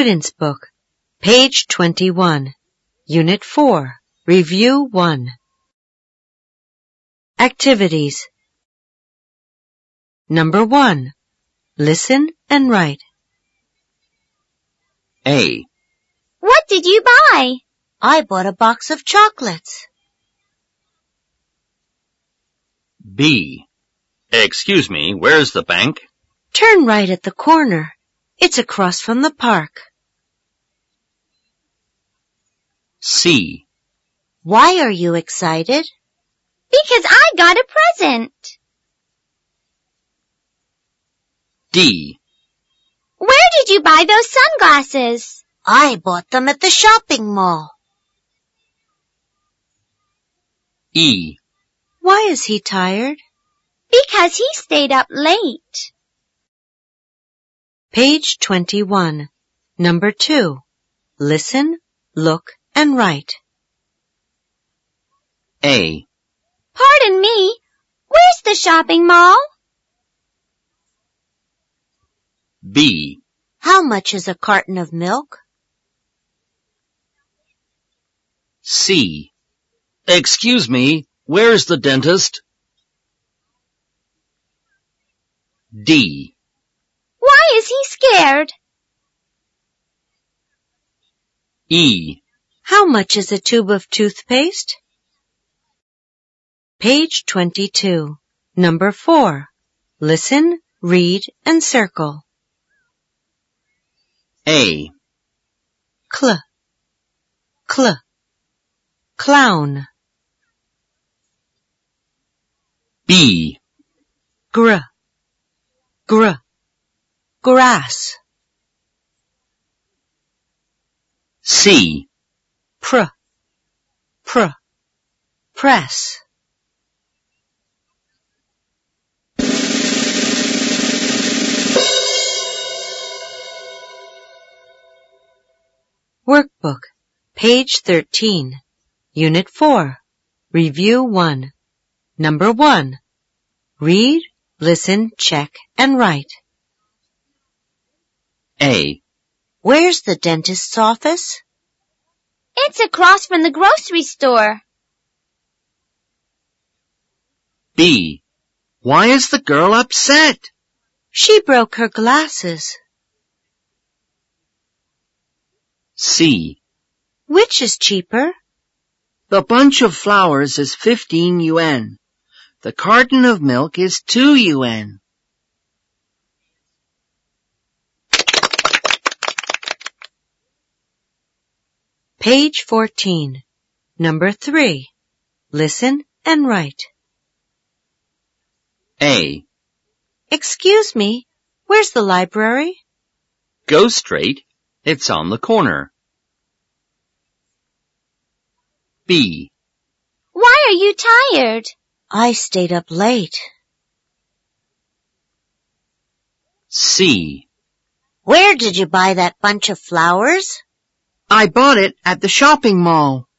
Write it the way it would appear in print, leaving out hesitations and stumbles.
Student's Book, page 21, Unit 4, Review 1. Activities. Number 1. Listen and write. A. What did you buy? I bought a box of chocolates. B. Excuse me, where's the bank? Turn right at the corner. It's across from the park. C. Why are you excited? Because I got a present. D. Where did you buy those sunglasses? I bought them at the shopping mall. E. Why is he tired? Because he stayed up late. Page 21. Number 2. Listen, look, and write. A. Pardon me, where's the shopping mall? B. How much is a carton of milk? C. Excuse me, where's the dentist? D. Why is he scared? E. How much is a tube of toothpaste? Page 22. Number 4. Listen, read, and circle. A. Cl, clown. B. Gr, grass. C. Press. Workbook, page 13, Unit 4, Review 1. Number 1. Read, listen, check, and write. A. Where's the dentist's office? It's across from the grocery store. B. Why is the girl upset? She broke her glasses. C. Which is cheaper? The bunch of flowers is 15 yuan. The carton of milk is 2 yuan. Page 14. Number 3. Listen and write. A. Excuse me, where's the library? Go straight. It's on the corner. B. Why are you tired? I stayed up late. C. Where did you buy that bunch of flowers? I bought it at the shopping mall.